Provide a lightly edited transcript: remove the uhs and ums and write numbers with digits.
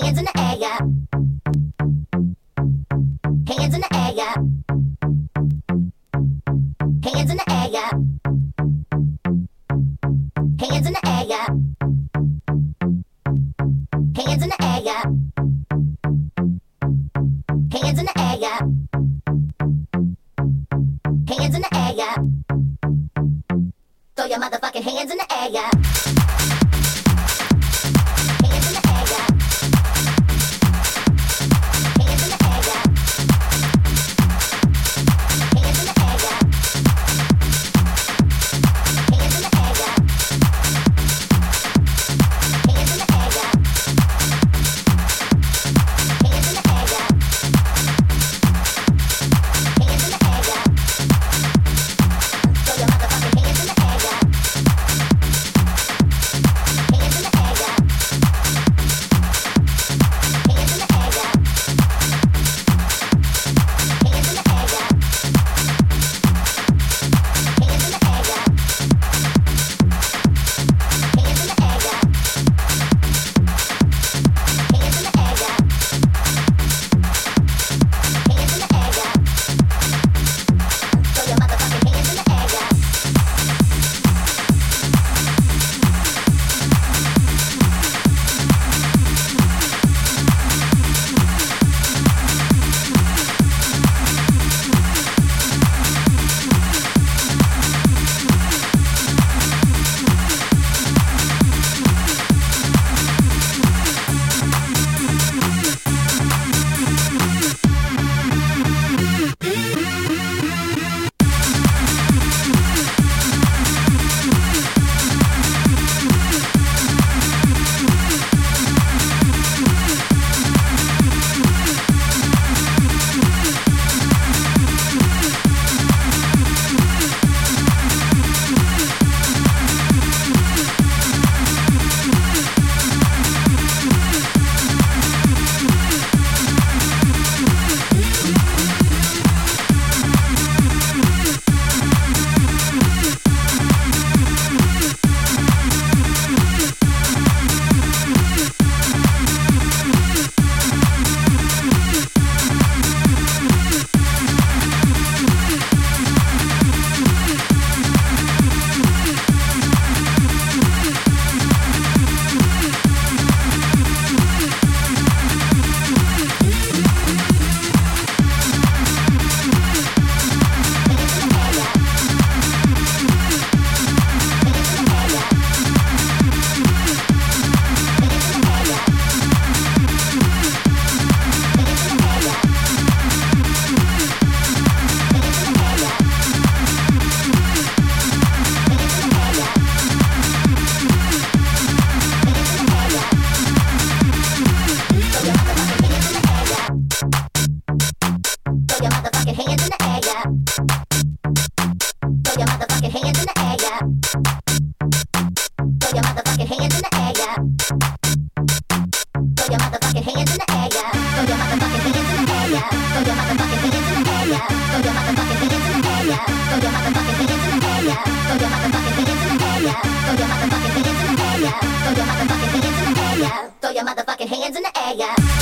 Hands in the air, yeah. Hands in the air, yeah. Hands in the air, yeah. Hands in the air, yeah. Hands in the air, yeah. Hands in the air, yeah. Hands in the air, yeah. Throw your motherfucking hands in the air, yeah. Hands in the air, yeah. Hands in the air, yeah. Hands in the air, yeah. Hands in the air, yeah. Hands in the air, yeah. Hands in the air, yeah. Hands in the air, yeah. Throw your motherfucking hands in the air, yeah. Hands in the air, yeah. Hands in the air, yeah. Hands in the air, yeah. Hands in the air, yeah. Hands in the air, yeah. Hands in the air, yeah. Hands in the air, yeah. Throw your motherfucking hands in the air, yeah. Throw your motherfucking hands in the air, yeah. Throw your motherfucking hands in the air, yeah. Throw your motherfucking hands in the air, yeah. Throw your motherfucking hands in the air, yeah. Throw your motherfucking hands in the air, yeah. Throw your motherfucking hands in the air, yeah. Throw your motherfucking hands in the air, yeah. Throw your motherfucking hands in the air, yeah. Throw your motherfucking hands in the air, yeah. Throw your motherfucking hands in the air, yeah. Throw your motherfucking hands in the air, yeah. Throw your motherfucking hands in the air, yeah.